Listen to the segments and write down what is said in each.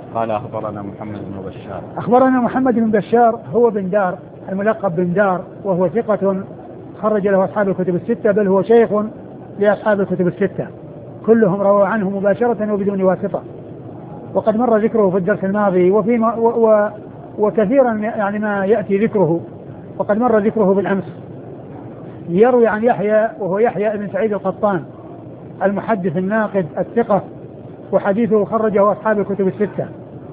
قال أخبرنا محمد بن بشار. أخبرنا محمد بن بشار هو بن دار الملقب بن دار، وهو ثقة خرج له أصحاب الكتب الستة، بل هو شيخ لأصحاب الكتب الستة، كلهم رووا عنه مباشرة وبدون واسطة. وقد مر ذكره في الدرس الماضي وكثيرا يعني ما يأتي ذكره، وقد مر ذكره بالأمس. يروي عن يحيى وهو يحيى بن سعيد القطان المحدث الناقد الثقة، وحديثه خرجه أصحاب الكتب الستة.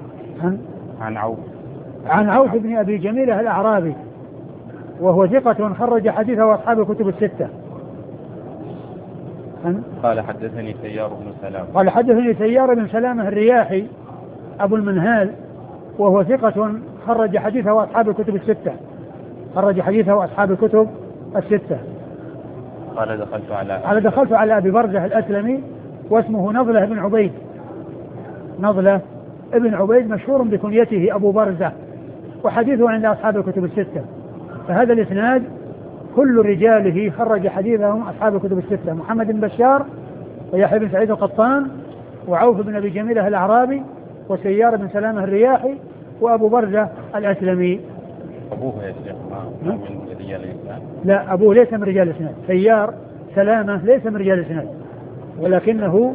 عن عوف بن أبي جميلة الأعرابي، وهو ثقة خرج حديثه أصحاب الكتب الستة. قال حدثني سيار بن سلامة. قال حدثني سيار بن سلامة الرياحي أبو المنهال، وهو ثقة خرج حديثه أصحاب الكتب الستة. خرج حديثه أصحاب الكتب الستة. قال دخلت على أبي برزة الأسلمي، واسمه نضلة بن عبيد. نضلة ابن عبيد مشهور بكنيته أبو برزة، وحديثه عند أصحاب الكتب الستة. فهذا الإسناد كل رجاله خرج حديثهم أصحاب الكتب الستة: محمد بن بشار، ويحيى بن سعيد القطان، وعوف بن أبي جميلة الأعرابي، وسيار بن سلامة الرياحي، وأبو برزة الأسلمي. أبوه يا شيخ من رجال الإسناد؟ لا، أبوه ليس من رجال الإسناد. سيار سلامة ليس من رجال الإسناد، ولكنه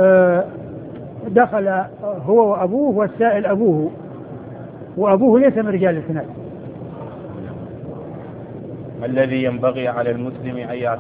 دخل هو وأبوه والسائل أبوه، وأبوه ليس من رجال الإسناد. الذي ينبغي على المسلم أن